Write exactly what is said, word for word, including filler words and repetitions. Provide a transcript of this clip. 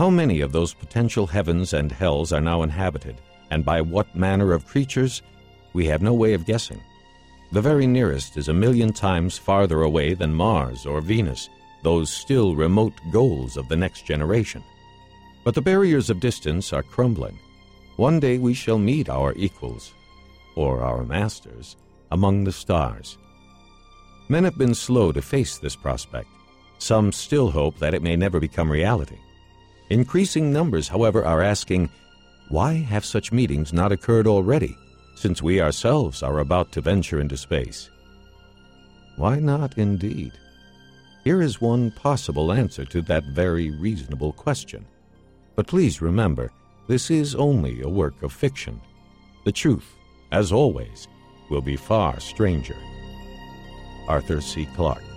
How many of those potential heavens and hells are now inhabited, and by what manner of creatures, we have no way of guessing. The very nearest is a million times farther away than Mars or Venus, those still remote goals of the next generation. But the barriers of distance are crumbling. One day we shall meet our equals, or our masters, among the stars. Men have been slow to face this prospect. Some still hope that it may never become reality. Increasing numbers, however, are asking, why have such meetings not occurred already, since we ourselves are about to venture into space? Why not, indeed? Here is one possible answer to that very reasonable question. But please remember, this is only a work of fiction. The truth, as always, will be far stranger. Arthur C. Clarke.